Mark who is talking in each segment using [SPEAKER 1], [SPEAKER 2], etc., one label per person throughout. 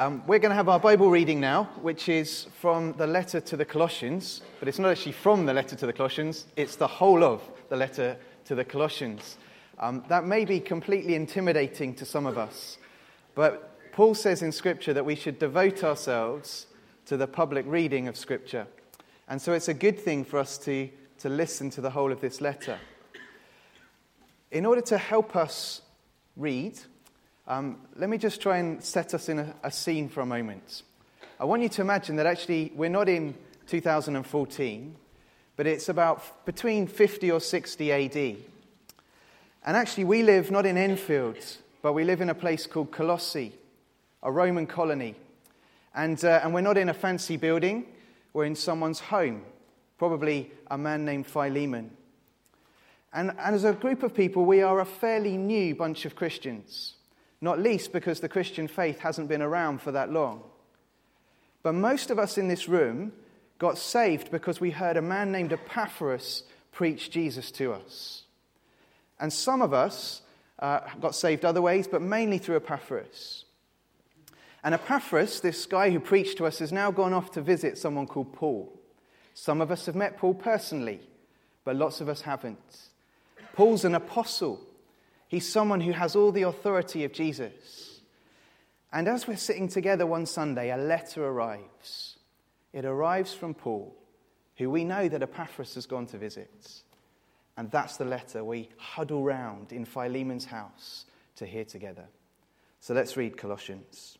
[SPEAKER 1] We're going to have our Bible reading now, which is from the letter to the Colossians, but it's not actually from the letter to the Colossians, it's the whole of the letter to the Colossians. That may be completely intimidating to some of us, but Paul says in Scripture that we should devote ourselves to the public reading of Scripture. And so it's a good thing for us to listen to the whole of this letter. In order to help us read, let me just try and set us in a scene for a moment. I want you to imagine that actually we're not in 2014, but it's about between 50 or 60 AD. And actually we live not in Enfield, but we live in a place called Colossae, a Roman colony. And we're not in a fancy building, we're in someone's home, probably a man named Philemon. And as a group of people, we are a fairly new bunch of Christians. Not least because the Christian faith hasn't been around for that long. But most of us in this room got saved because we heard a man named Epaphras preach Jesus to us. And some of us got saved other ways, but mainly through Epaphras. And Epaphras, this guy who preached to us, has now gone off to visit someone called Paul. Some of us have met Paul personally, but lots of us haven't. Paul's an apostle. He's someone who has all the authority of Jesus. And as we're sitting together one Sunday, a letter arrives. It arrives from Paul, who we know that Epaphras has gone to visit. And that's the letter we huddle round in Philemon's house to hear together. So let's read Colossians.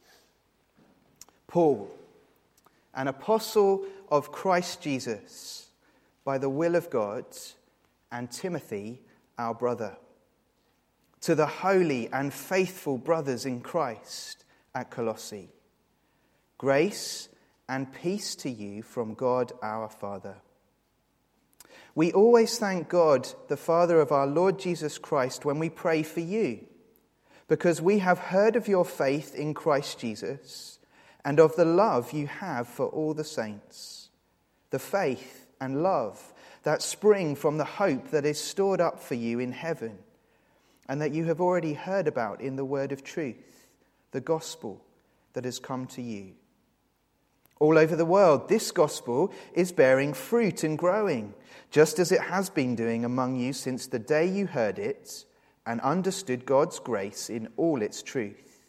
[SPEAKER 1] Paul, an apostle of Christ Jesus, by the will of God, and Timothy, our brother, to the holy and faithful brothers in Christ at Colossae. Grace and peace to you from God our Father. We always thank God, the Father of our Lord Jesus Christ, when we pray for you, because we have heard of your faith in Christ Jesus and of the love you have for all the saints, the faith and love that spring from the hope that is stored up for you in heaven, and that you have already heard about in the word of truth, the gospel that has come to you. All over the world, this gospel is bearing fruit and growing, just as it has been doing among you since the day you heard it and understood God's grace in all its truth.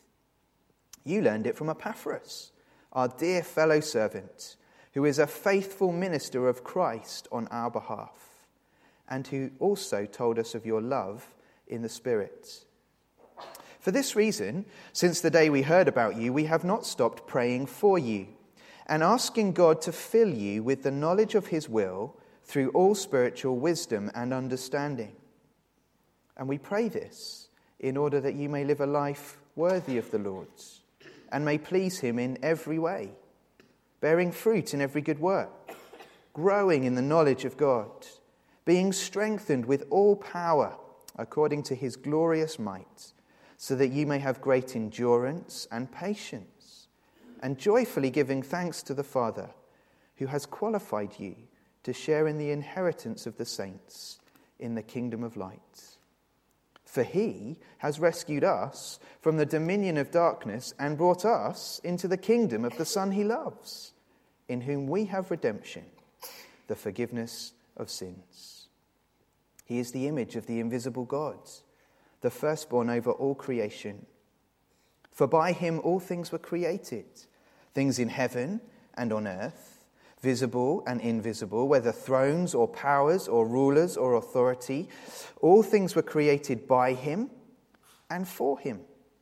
[SPEAKER 1] You learned it from Epaphras, our dear fellow servant, who is a faithful minister of Christ on our behalf, and who also told us of your love in the Spirit. For this reason, since the day we heard about you, we have not stopped praying for you and asking God to fill you with the knowledge of his will through all spiritual wisdom and understanding. And we pray this in order that you may live a life worthy of the Lord's and may please him in every way, bearing fruit in every good work, growing in the knowledge of God, being strengthened with all power according to his glorious might, so that you may have great endurance and patience, and joyfully giving thanks to the Father, who has qualified you to share in the inheritance of the saints in the kingdom of light. For he has rescued us from the dominion of darkness and brought us into the kingdom of the Son he loves, in whom we have redemption, the forgiveness of sins. He is the image of the invisible God, the firstborn over all creation. For by him all things were created, things in heaven and on earth, visible and invisible, whether thrones or powers or rulers or authority. All things were created by him and for him.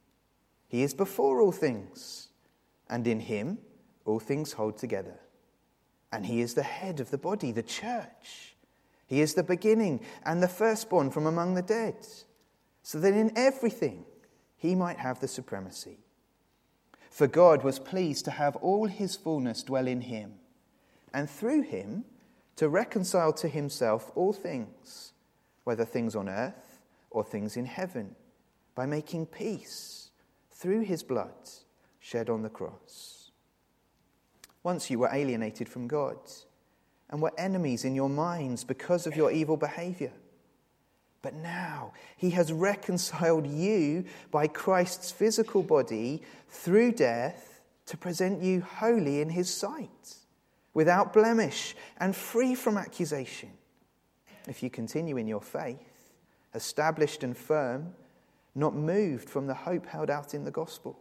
[SPEAKER 1] He is before all things, and in him all things hold together. And he is the head of the body, the church. He is the beginning and the firstborn from among the dead, so that in everything he might have the supremacy. For God was pleased to have all his fullness dwell in him, and through him to reconcile to himself all things, whether things on earth or things in heaven, by making peace through his blood shed on the cross. Once you were alienated from God, and were enemies in your minds because of your evil behavior. But now he has reconciled you by Christ's physical body through death to present you holy in his sight, without blemish and free from accusation. If you continue in your faith, established and firm, not moved from the hope held out in the gospel.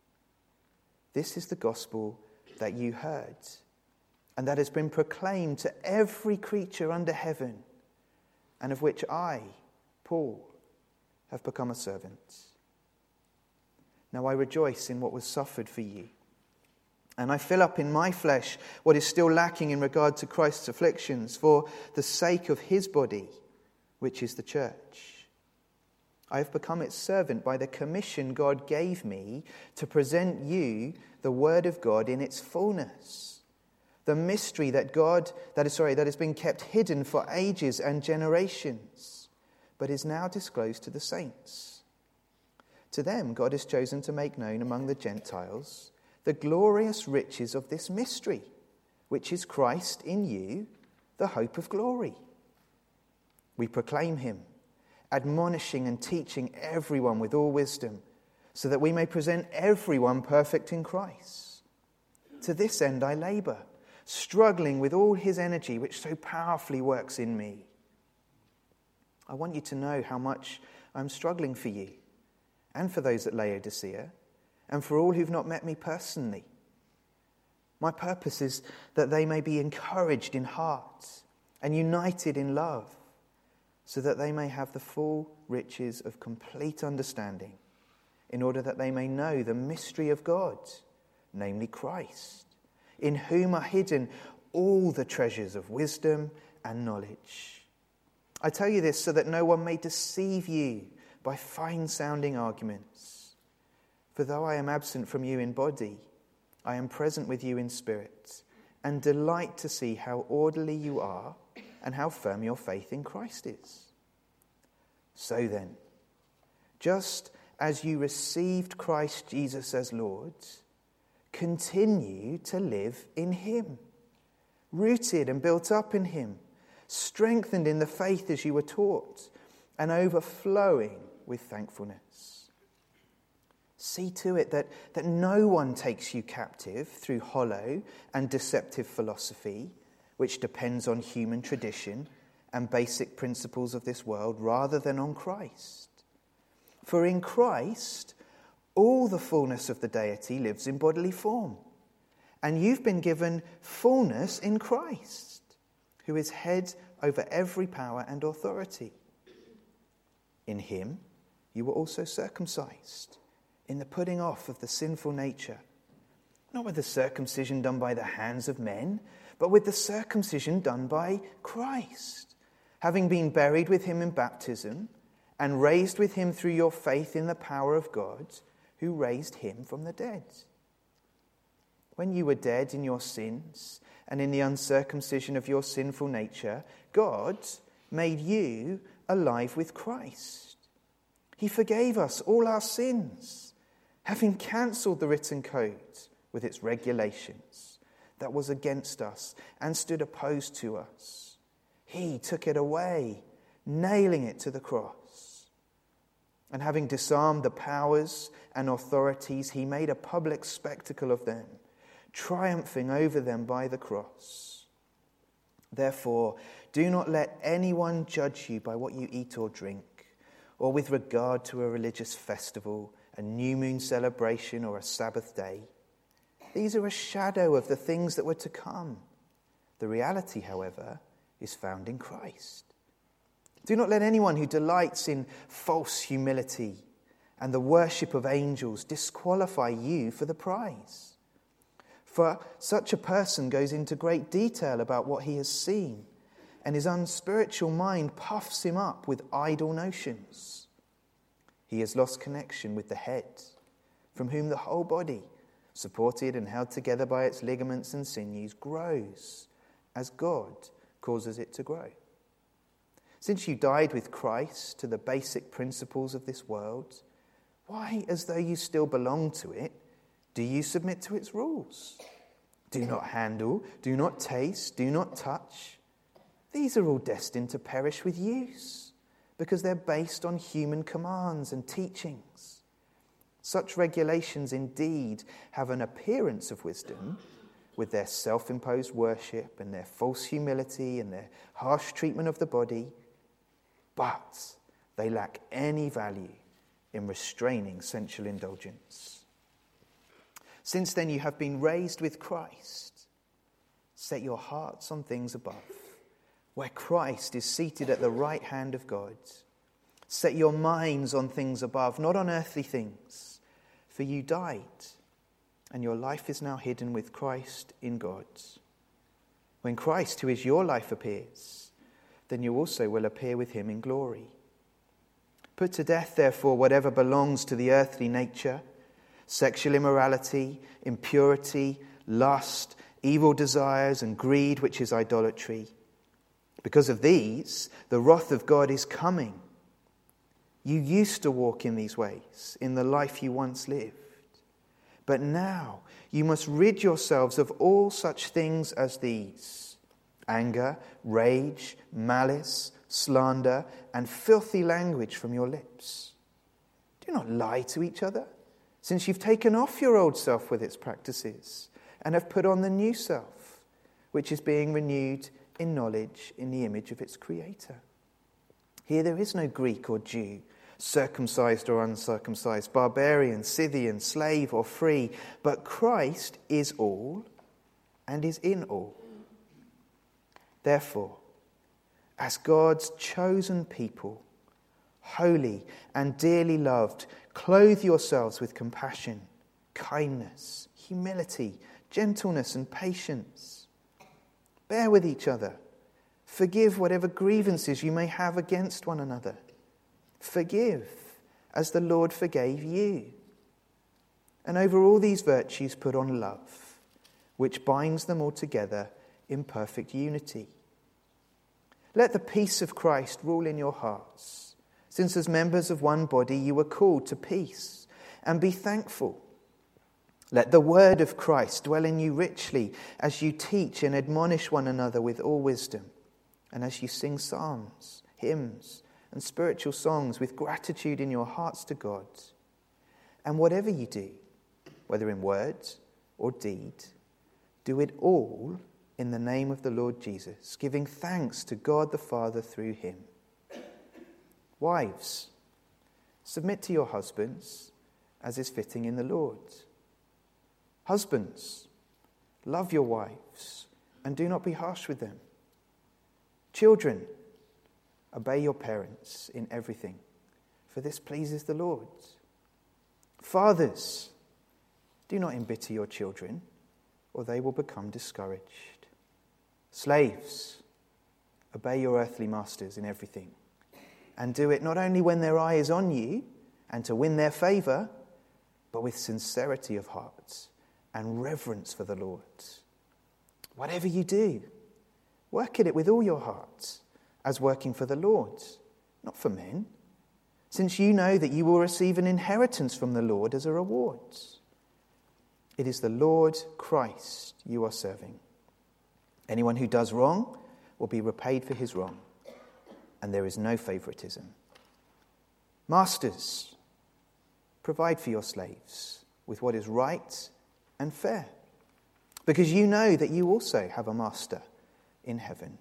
[SPEAKER 1] This is the gospel that you heard, and that has been proclaimed to every creature under heaven, and of which I, Paul, have become a servant. Now I rejoice in what was suffered for you, and I fill up in my flesh what is still lacking in regard to Christ's afflictions for the sake of his body, which is the church. I have become its servant by the commission God gave me to present you the word of God in its fullness, the mystery that has been kept hidden for ages and generations, but is now disclosed to the saints. To them God has chosen to make known among the Gentiles the glorious riches of this mystery, which is Christ in you, the hope of glory. We proclaim him, admonishing and teaching everyone with all wisdom, so that we may present everyone perfect in Christ. To this end I labor, struggling with all his energy, which so powerfully works in me. I want you to know how much I'm struggling for you, and for those at Laodicea, and for all who've not met me personally. My purpose is that they may be encouraged in heart and united in love, so that they may have the full riches of complete understanding, in order that they may know the mystery of God, namely Christ, in whom are hidden all the treasures of wisdom and knowledge. I tell you this so that no one may deceive you by fine-sounding arguments. For though I am absent from you in body, I am present with you in spirit, and delight to see how orderly you are and how firm your faith in Christ is. So then, just as you received Christ Jesus as Lord, continue to live in him, rooted and built up in him, strengthened in the faith as you were taught, and overflowing with thankfulness. See to it that no one takes you captive through hollow and deceptive philosophy, which depends on human tradition and basic principles of this world rather than on Christ. For in Christ, all the fullness of the deity lives in bodily form, and you've been given fullness in Christ, who is head over every power and authority. In him you were also circumcised, in the putting off of the sinful nature, not with the circumcision done by the hands of men, but with the circumcision done by Christ, having been buried with him in baptism, and raised with him through your faith in the power of God, who raised him from the dead. When you were dead in your sins and in the uncircumcision of your sinful nature, God made you alive with Christ. He forgave us all our sins, having cancelled the written code with its regulations that was against us and stood opposed to us. He took it away, nailing it to the cross. And having disarmed the powers and authorities, he made a public spectacle of them, triumphing over them by the cross. Therefore, do not let anyone judge you by what you eat or drink, or with regard to a religious festival, a new moon celebration, or a Sabbath day. These are a shadow of the things that were to come. The reality, however, is found in Christ. Do not let anyone who delights in false humility and the worship of angels disqualify you for the prize. For such a person goes into great detail about what he has seen, and his unspiritual mind puffs him up with idle notions. He has lost connection with the head, from whom the whole body, supported and held together by its ligaments and sinews, grows as God causes it to grow. Since you died with Christ to the basic principles of this world, why, as though you still belong to it, do you submit to its rules? Do not handle, do not taste, do not touch. These are all destined to perish with use, because they're based on human commands and teachings.
[SPEAKER 2] Such regulations indeed have an appearance of wisdom, with their self-imposed worship and their false humility and their harsh treatment of the body, but they lack any value in restraining sensual indulgence. Since then you have been raised with Christ. Set your hearts on things above, where Christ is seated at the right hand of God. Set your minds on things above, not on earthly things. For you died, and your life is now hidden with Christ in God. When Christ, who is your life, appears, then you also will appear with him in glory. Put to death, therefore, whatever belongs to the earthly nature: sexual immorality, impurity, lust, evil desires, and greed, which is idolatry. Because of these, the wrath of God is coming. You used to walk in these ways, in the life you once lived. But now you must rid yourselves of all such things as these: anger, rage, malice, slander, and filthy language from your lips. Do not lie to each other, since you've taken off your old self with its practices and have put on the new self, which is being renewed in knowledge in the image of its Creator. Here there is no Greek or Jew, circumcised or uncircumcised, barbarian, Scythian, slave or free, but Christ is all and is in all. Therefore, as God's chosen people, holy and dearly loved, clothe yourselves with compassion, kindness, humility, gentleness, and patience. Bear with each other. Forgive whatever grievances you may have against one another. Forgive as the Lord forgave you. And over all these virtues put on love, which binds them all together in perfect unity. Let the peace of Christ rule in your hearts, since as members of one body you were called to peace, and be thankful. Let the word of Christ dwell in you richly as you teach and admonish one another with all wisdom, and as you sing psalms, hymns, and spiritual songs with gratitude in your hearts to God. And whatever you do, whether in word or deed, do it all in the name of the Lord Jesus, giving thanks to God the Father through him. Wives, submit to your husbands as is fitting in the Lord. Husbands, love your wives and do not be harsh with them. Children, obey your parents in everything, for this pleases the Lord. Fathers, do not embitter your children, or they will become discouraged. Slaves, obey your earthly masters in everything, and do it not only when their eye is on you and to win their favour, but with sincerity of heart and reverence for the Lord. Whatever you do, work at it with all your heart, as working for the Lord, not for men, since you know that you will receive an inheritance from the Lord as a reward. It is the Lord Christ you are serving. Anyone who does wrong will be repaid for his wrong, and there is no favoritism. Masters, provide for your slaves with what is right and fair, because you know that you also have a master in heaven.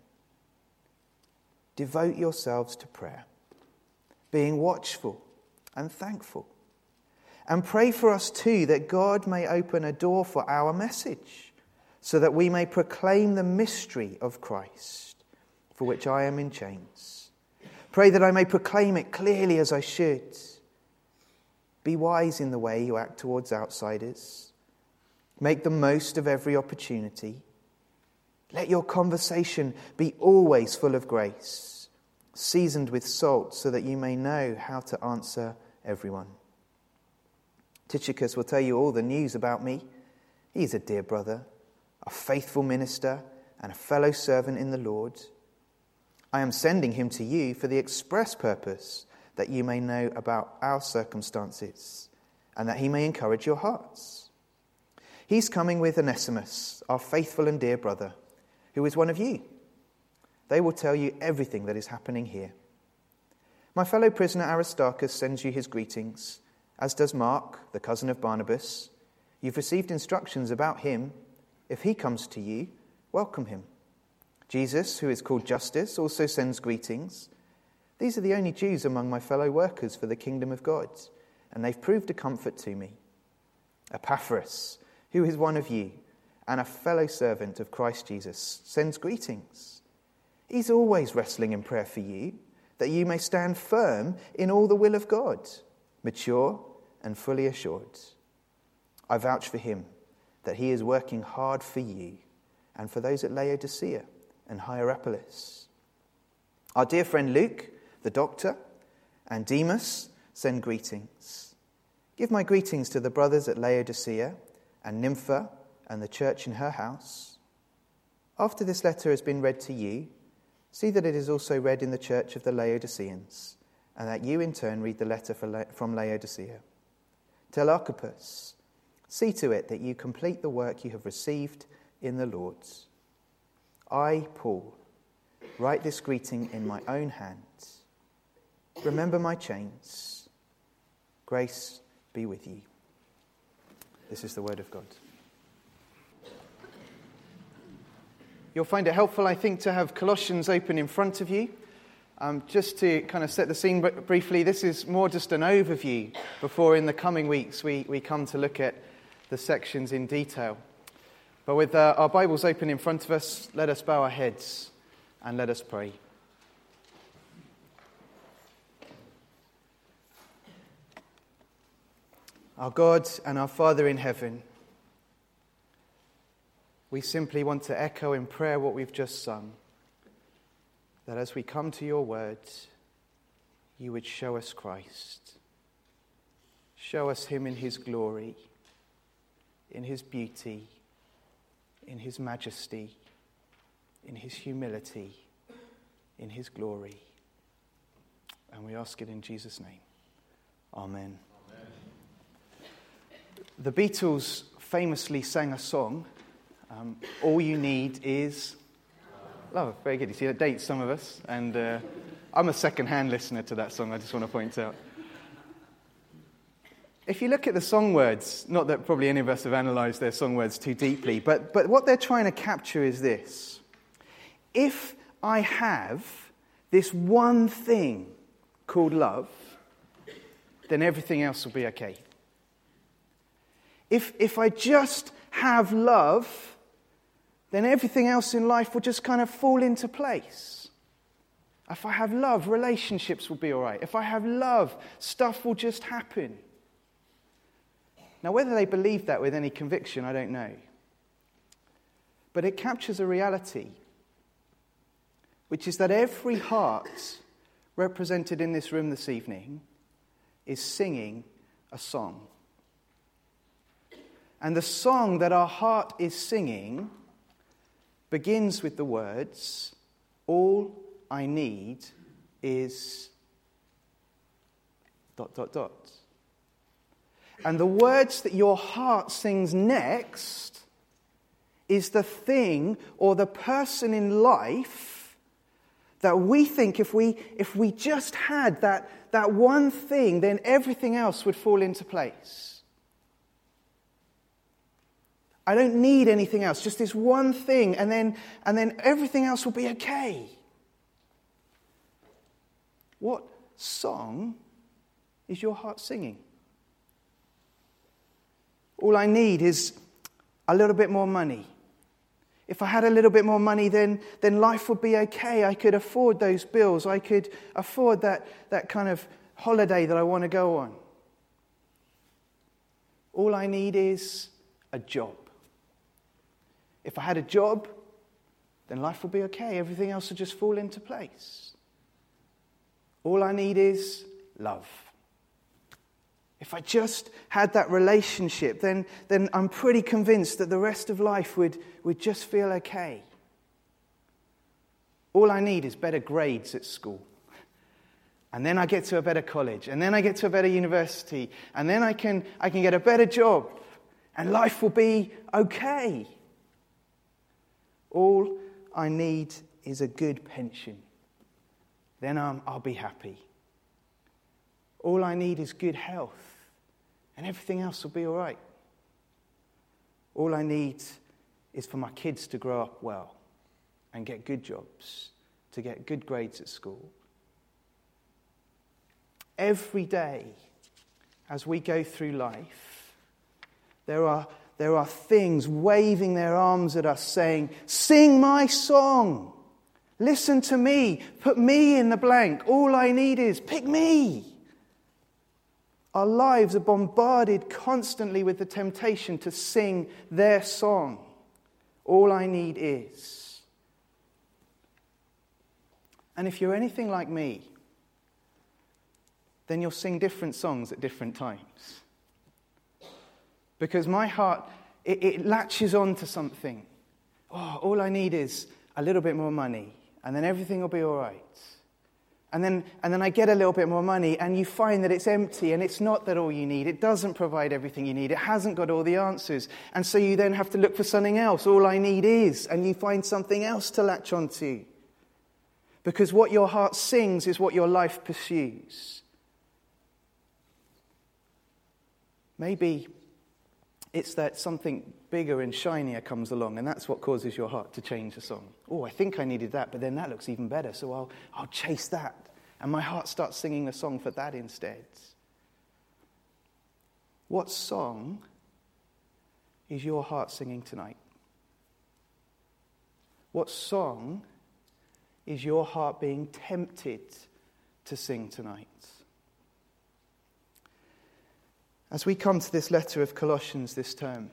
[SPEAKER 2] Devote yourselves to prayer, being watchful and thankful. And pray for us too, that God may open a door for our message, so that we may proclaim the mystery of Christ, for which I am in chains. Pray that I may proclaim it clearly as I should. Be wise in the way you act towards outsiders. Make the most of every opportunity. Let your conversation be always full of grace, seasoned with salt, so that you may know how to answer everyone. Tychicus will tell you all the news about me. He is a dear brother, a faithful minister, and a fellow servant in the Lord. I am sending him to you for the express purpose that you may know about our circumstances, and that he may encourage your hearts. He's coming with Onesimus, our faithful and dear brother, who is one of you. They will tell you everything that is happening here. My fellow prisoner Aristarchus sends you his greetings, as does Mark, the cousin of Barnabas. You've received instructions about him. If he comes to you, welcome him. Jesus, who is called Justus, also sends greetings. These are the only Jews among my fellow workers for the kingdom of God, and they've proved a comfort to me. Epaphras, who is one of you, and a fellow servant of Christ Jesus, sends greetings. He's always wrestling in prayer for you, that you may stand firm in all the will of God, mature and fully assured. I vouch for him that he is working hard for you and for those at Laodicea and Hierapolis. Our dear friend Luke, the doctor, and Demas send greetings. Give my greetings to the brothers at Laodicea and Nympha and the church in her house. After this letter has been read to you, see that it is also read in the church of the Laodiceans, and that you in turn read the letter from Laodicea. Tell Archippus, see to it that you complete the work you have received in the Lord. I, Paul, write this greeting in my own hand. Remember my chains. Grace be with you. This is the word of God. You'll find it helpful, I think, to have Colossians open in front of you. Just to kind of set the scene briefly, this is more just an overview before in the coming weeks we come to look at the sections in detail. But with our Bibles open in front of us, let us bow our heads and let us pray. Our God and our Father in heaven, we simply want to echo in prayer what we've just sung, that as we come to your word, you would show us Christ. Show us him in his glory, in his beauty, in his majesty, in his humility, in his glory. And we ask it in Jesus' name. Amen. The Beatles famously sang a song, all you need is love. Very good. You see, that dates some of us, and I'm a second-hand listener to that song, I just want to point out. If you look at the song words, not that probably any of us have analysed their song words too deeply, but what they're trying to capture is this. If I have this one thing called love, then everything else will be okay. If I just have love, then everything else in life will just kind of fall into place. If I have love, relationships will be all right. If I have love, stuff will just happen. Now, whether they believe that with any conviction, I don't know. But it captures a reality, which is that every heart represented in this room this evening is singing a song. And the song that our heart is singing begins with the words, all I need is ... And the words that your heart sings next is the thing or the person in life that we think if we just had that one thing, then everything else would fall into place. I don't need anything else, just this one thing, and then everything else will be okay. What song is your heart singing? All I need is a little bit more money. If I had a little bit more money, then life would be okay. I could afford those bills. I could afford that kind of holiday that I want to go on. All I need is a job. If I had a job, then life will be okay. Everything else will just fall into place. All I need is love. If I just had that relationship, then I'm pretty convinced that the rest of life would just feel okay. All I need is better grades at school. And then I get to a better college. And then I get to a better university. And then I can get a better job. And life will be okay. All I need is a good pension. Then I'll be happy. All I need is good health.
[SPEAKER 1] and everything else will be all right. All I need is for my kids to grow up well and get good jobs, to get good grades at school. Every day, as we go through life, there are things waving their arms at us saying, sing my song, listen to me, put me in the blank. All I need is, pick me. Our lives are bombarded constantly with the temptation to sing their song. All I need is. And if you're anything like me, then you'll sing different songs at different times. Because my heart, it latches on to something. Oh, all I need is a little bit more money, and then everything will be all right. And then I get a little bit more money, and you find that it's empty, and it's not that all you need. It doesn't provide everything you need. It hasn't got all the answers. And so you then have to look for something else. All I need is, and you find something else to latch onto. Because what your heart sings is what your life pursues. Maybe it's that something bigger and shinier comes along, and that's what causes your heart to change the song. Oh, I think I needed that, but then that looks even better, so I'll chase that. And my heart starts singing the song for that instead. What song is your heart singing tonight? What song is your heart being tempted to sing tonight? As we come to this letter of Colossians this term,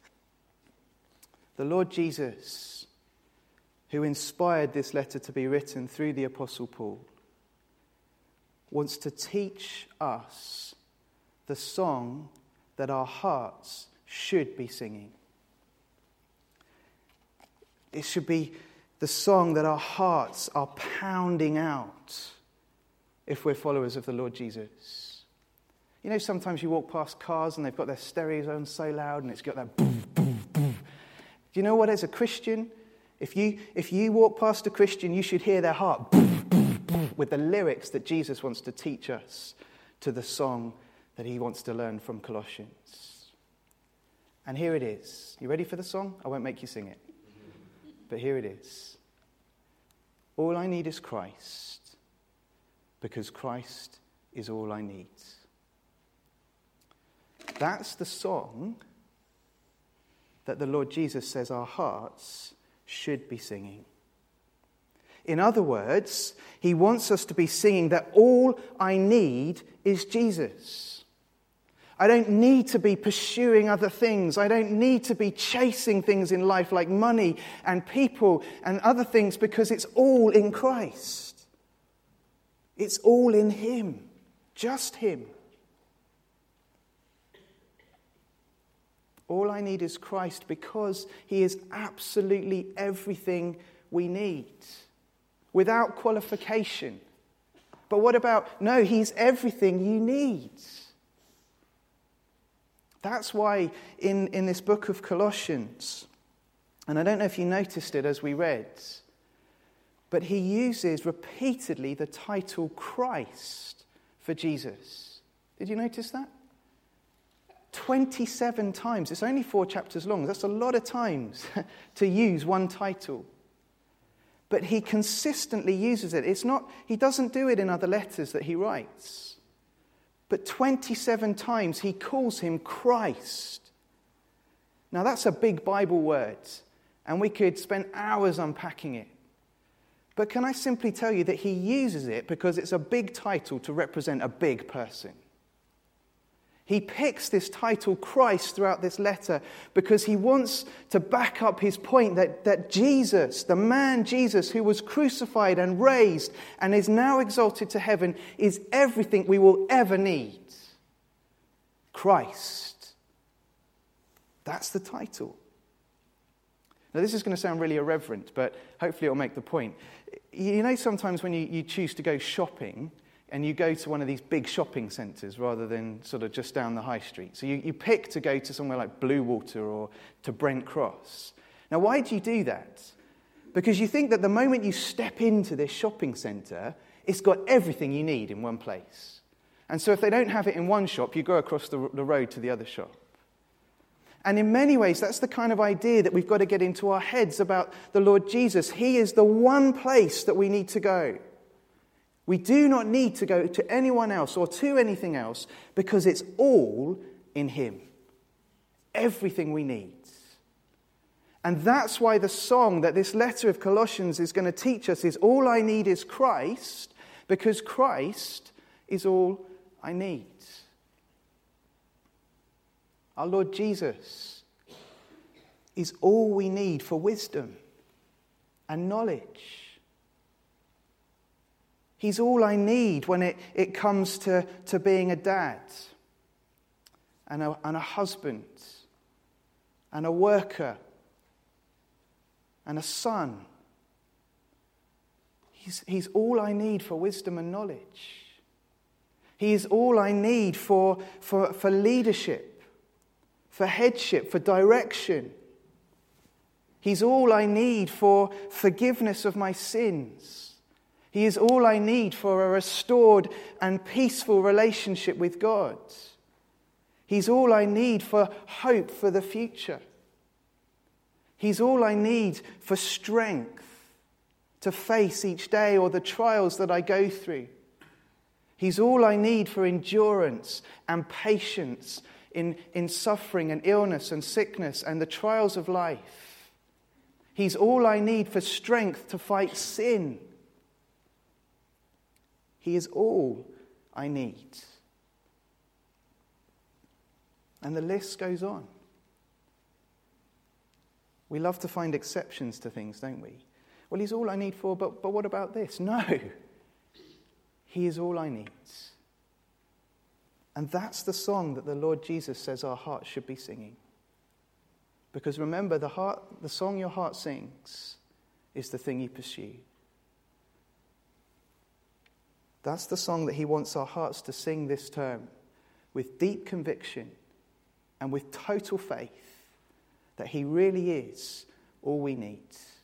[SPEAKER 1] the Lord Jesus, who inspired this letter to be written through the Apostle Paul, wants to teach us the song that our hearts should be singing. It should be the song that our hearts are pounding out if we're followers of the Lord Jesus. You know, sometimes you walk past cars and they've got their stereos on so loud and it's got that boom, boom, boom. Do you know what, as a Christian, if you walk past a Christian, you should hear their heart boom, boom, boom, with the lyrics that Jesus wants to teach us to the song that he wants to learn from Colossians. And here it is. You ready for the song? I won't make you sing it. But here it is. All I need is Christ, because Christ is all I need. That's the song that the Lord Jesus says our hearts should be singing. In other words, he wants us to be singing that all I need is Jesus. I don't need to be pursuing other things. I don't need to be chasing things in life like money and people and other things, because it's all in Christ. It's all in him. Just him. All I need is Christ, because he is absolutely everything we need, without qualification. But what about, no, he's everything you need. That's why in this book of Colossians, and I don't know if you noticed it as we read, but he uses repeatedly the title Christ for Jesus. Did you notice that? 27 times. It's only 4 chapters long. That's a lot of times to use one title. But he consistently uses it. He doesn't do it in other letters that he writes. But 27 times he calls him Christ. Now that's a big Bible word, and we could spend hours unpacking it. But can I simply tell you that he uses it because it's a big title to represent a big person? He picks this title Christ throughout this letter because he wants to back up his point that Jesus, the man Jesus who was crucified and raised and is now exalted to heaven, is everything we will ever need. Christ. That's the title. Now this is going to sound really irreverent, but hopefully it'll make the point. You know, sometimes when you choose to go shopping, and you go to one of these big shopping centres rather than sort of just down the high street. So you pick to go to somewhere like Bluewater or to Brent Cross. Now, why do you do that? Because you think that the moment you step into this shopping centre, it's got everything you need in one place. And so if they don't have it in one shop, you go across the road to the other shop. And in many ways, that's the kind of idea that we've got to get into our heads about the Lord Jesus. He is the one place that we need to go. We do not need to go to anyone else or to anything else because it's all in him. Everything we need. And that's why the song that this letter of Colossians is going to teach us is all I need is Christ, because Christ is all I need. Our Lord Jesus is all we need for wisdom and knowledge. He's all I need when it comes to being a dad and a husband and a worker and a son. He's all I need for wisdom and knowledge. He is all I need for leadership, for headship, for direction. He's all I need for forgiveness of my sins. He is all I need for a restored and peaceful relationship with God. He's all I need for hope for the future. He's all I need for strength to face each day or the trials that I go through. He's all I need for endurance and patience in suffering and illness and sickness and the trials of life. He's all I need for strength to fight sin. He is all I need. And the list goes on. We love to find exceptions to things, don't we? Well, he's all I need for, but what about this? No. He is all I need. And that's the song that the Lord Jesus says our hearts should be singing. Because remember, the song your heart sings is the thing you pursue. That's the song that he wants our hearts to sing this term with deep conviction and with total faith that he really is all we need.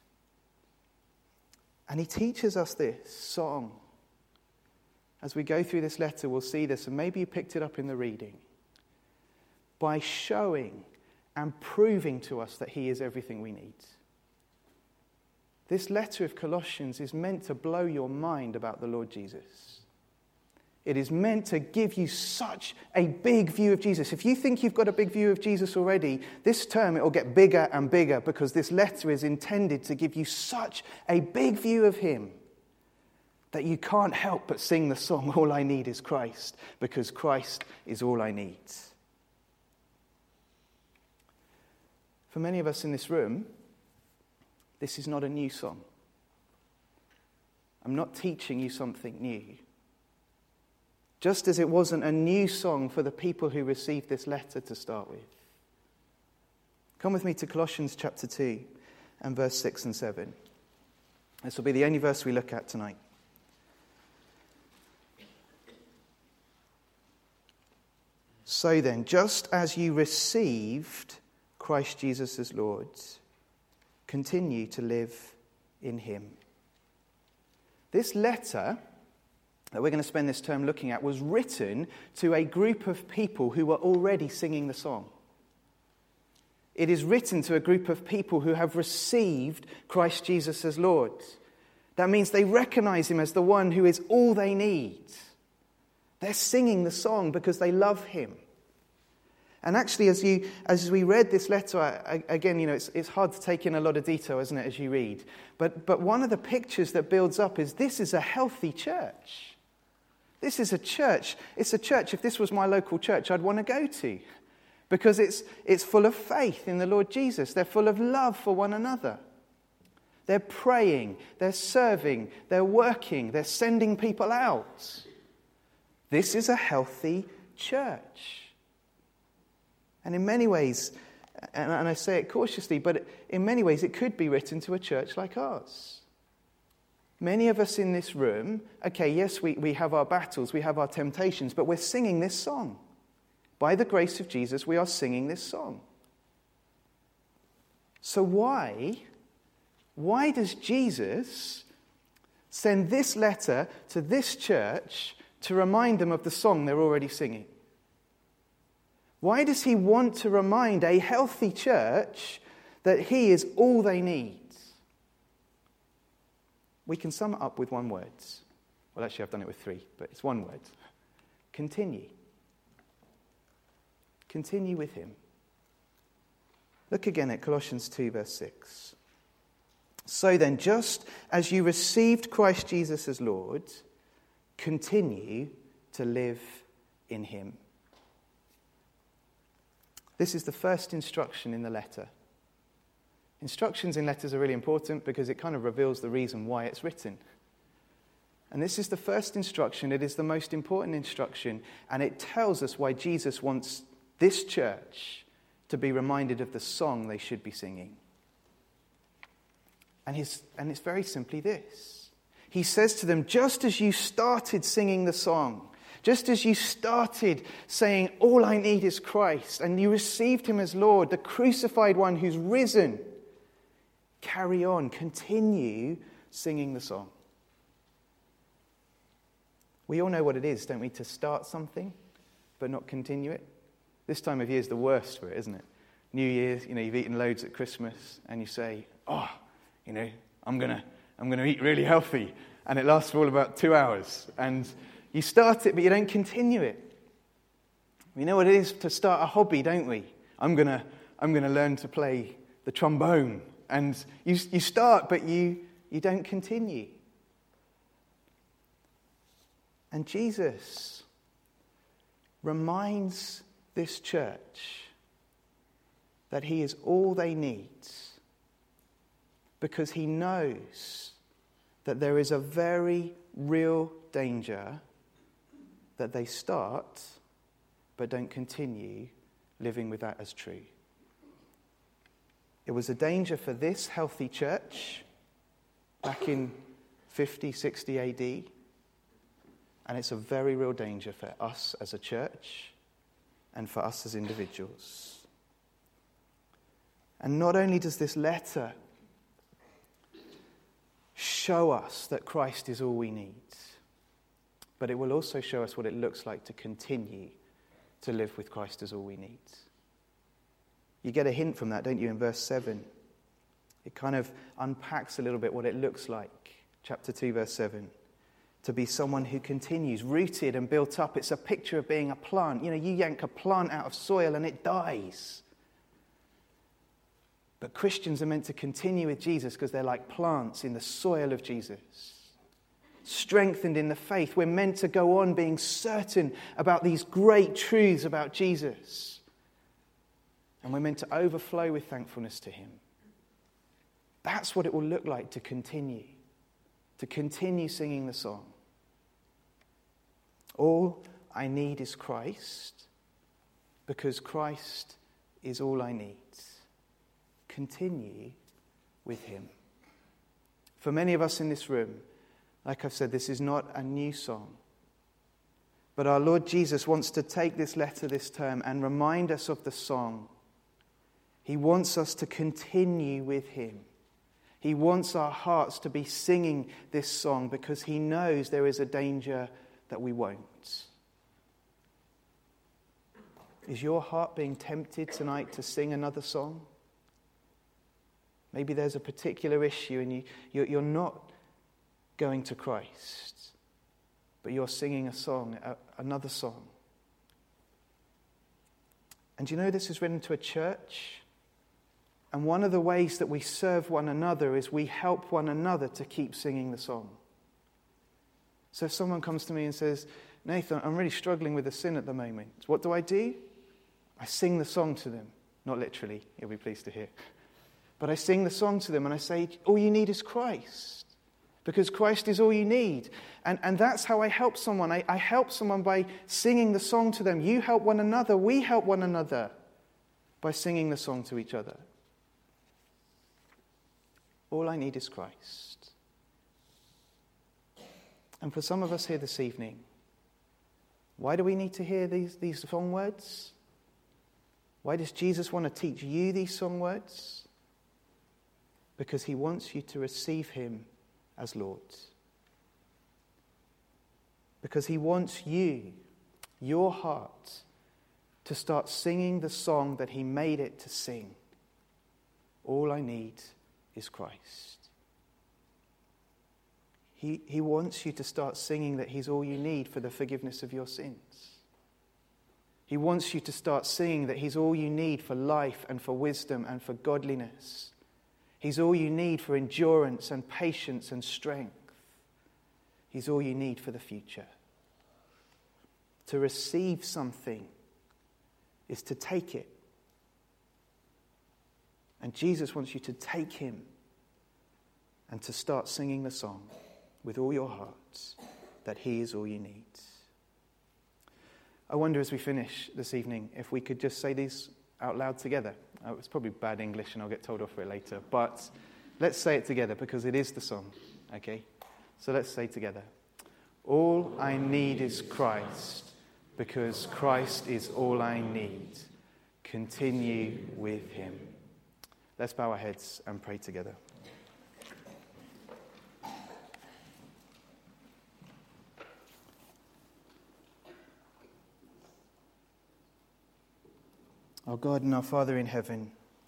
[SPEAKER 1] And he teaches us this song. As we go through this letter, we'll see this, and maybe you picked it up in the reading, by showing and proving to us that he is everything we need. This letter of Colossians is meant to blow your mind about the Lord Jesus. It is meant to give you such a big view of Jesus. If you think you've got a big view of Jesus already, this term it will get bigger and bigger because this letter is intended to give you such a big view of him that you can't help but sing the song, All I Need is Christ, because Christ is all I need. For many of us in this room, this is not a new song. I'm not teaching you something new. Just as it wasn't a new song for the people who received this letter to start with. Come with me to Colossians chapter 2 and verse 6 and 7. This will be the only verse we look at tonight. So then, just as you received Christ Jesus as Lord, continue to live in him. This letter that we're going to spend this term looking at was written to a group of people who were already singing the song. It is written to a group of people who have received Christ Jesus as Lord. That means they recognize him as the one who is all they need. They're singing the song because they love him. And actually, as we read this letter, again, it's hard to take in a lot of detail, isn't it, as you read. But one of the pictures that builds up is this is a healthy church. This is a church. It's a church, if this was my local church, I'd want to go to. Because it's full of faith in the Lord Jesus. They're full of love for one another. They're praying, they're serving, they're working, they're sending people out. This is a healthy church. And in many ways, and I say it cautiously, but in many ways it could be written to a church like ours. Many of us in this room, okay, yes, we have our battles, we have our temptations, but we're singing this song. By the grace of Jesus, we are singing this song. So why does Jesus send this letter to this church to remind them of the song they're already singing? Why does he want to remind a healthy church that he is all they need? We can sum it up with one word. Well, actually, I've done it with three, but it's one word. Continue. Continue with him. Look again at Colossians 2, verse 6. So then, just as you received Christ Jesus as Lord, continue to live in him. This is the first instruction in the letter. Instructions in letters are really important because it kind of reveals the reason why it's written. And this is the first instruction. It is the most important instruction, and it tells us why Jesus wants this church to be reminded of the song they should be singing. And it's very simply this. He says to them, just as you started singing the song, just as you started saying, all I need is Christ, and you received him as Lord, the crucified one who's risen, carry on, continue singing the song. We all know what it is, don't we, to start something but not continue it? This time of year is the worst for it, isn't it? New Year's, you've eaten loads at Christmas, and you say, I'm gonna eat really healthy, and it lasts for all about 2 hours, and you start it, but you don't continue it. We know what it is to start a hobby, don't we? I'm gonna learn to play the trombone, and you start, but you don't continue. And Jesus reminds this church that he is all they need, because he knows that there is a very real danger that they start but don't continue living with that as true. It was a danger for this healthy church back in 50, 60 AD, and it's a very real danger for us as a church and for us as individuals. And not only does this letter show us that Christ is all we need, but it will also show us what it looks like to continue to live with Christ as all we need. You get a hint from that, don't you, in verse 7? It kind of unpacks a little bit what it looks like. Chapter 2, verse 7. To be someone who continues, rooted and built up. It's a picture of being a plant. You yank a plant out of soil and it dies. But Christians are meant to continue with Jesus because they're like plants in the soil of Jesus. Strengthened in the faith. We're meant to go on being certain about these great truths about Jesus. And we're meant to overflow with thankfulness to him. That's what it will look like to continue singing the song. All I need is Christ, because Christ is all I need. Continue with him. For many of us in this room, like I've said, this is not a new song. But our Lord Jesus wants to take this letter this term and remind us of the song. He wants us to continue with him. He wants our hearts to be singing this song because he knows there is a danger that we won't. Is your heart being tempted tonight to sing another song? Maybe there's a particular issue and you're not going to Christ, but you're singing a song, another song. And you know this is written to a church? And one of the ways that we serve one another is we help one another to keep singing the song. So if someone comes to me and says, Nathan, I'm really struggling with a sin at the moment. What do? I sing the song to them. Not literally, you'll be pleased to hear. But I sing the song to them and I say, all you need is Christ. Because Christ is all you need. And that's how I help someone. I help someone by singing the song to them. You help one another. We help one another by singing the song to each other. All I need is Christ. And for some of us here this evening, why do we need to hear these song words? Why does Jesus want to teach you these song words? Because he wants you to receive him as Lord. because he wants you, your heart, to start singing the song that he made it to sing. All I need is Christ. He wants you to start singing that he's all you need for the forgiveness of your sins. He wants you to start singing that he's all you need for life and for wisdom and for godliness. He's all you need for endurance and patience and strength. He's all you need for the future. To receive something is to take it. And Jesus wants you to take him and to start singing the song with all your hearts that he is all you need. I wonder as we finish this evening if we could just say these out loud together. It's probably bad English and I'll get told off for it later, but let's say it together because it is the song, okay? So let's say together, all I need is Christ because Christ is all I need. Continue with him. Let's bow our heads and pray together. Our God and our Father in heaven,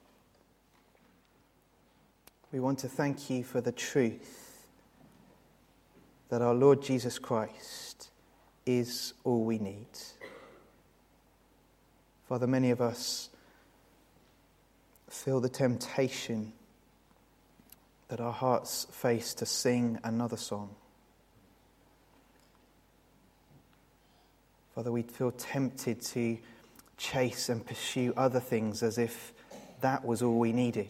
[SPEAKER 1] we want to thank you for the truth that our Lord Jesus Christ is all we need. Father, many of us feel the temptation that our hearts face to sing another song. Father, we feel tempted to chase and pursue other things as if that was all we needed.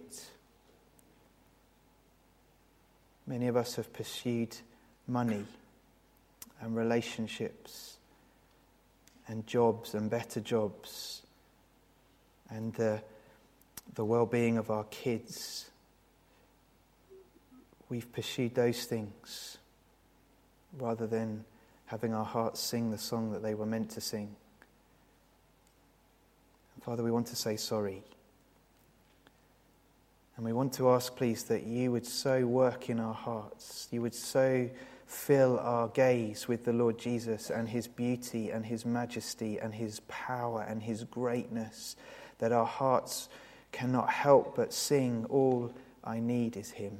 [SPEAKER 1] Many of us have pursued money and relationships and jobs and better jobs and the well-being of our kids. We've pursued those things rather than having our hearts sing the song that they were meant to sing. Father, we want to say sorry. And we want to ask, please, that you would so work in our hearts. You would so fill our gaze with the Lord Jesus and his beauty and his majesty and his power and his greatness, that our hearts cannot help but sing, all I need is him.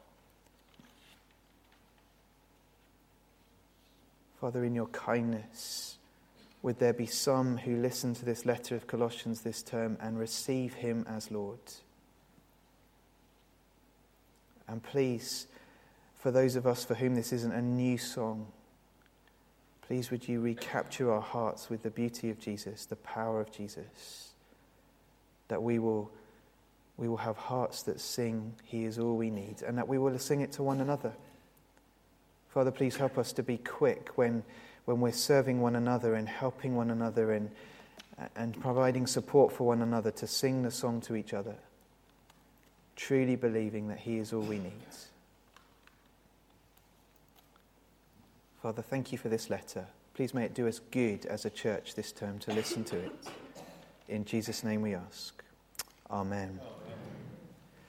[SPEAKER 1] Father, in your kindness, would there be some who listen to this letter of Colossians this term and receive him as Lord? And please, for those of us for whom this isn't a new song, please would you recapture our hearts with the beauty of Jesus, the power of Jesus, that we will have hearts that sing, he is all we need, and that we will sing it to one another. Father, please help us to be quick when we're serving one another and helping one another and providing support for one another to sing the song to each other, truly believing that he is all we need. Father, thank you for this letter. Please may it do us good as a church this term to listen to it. In Jesus' name we ask. Amen.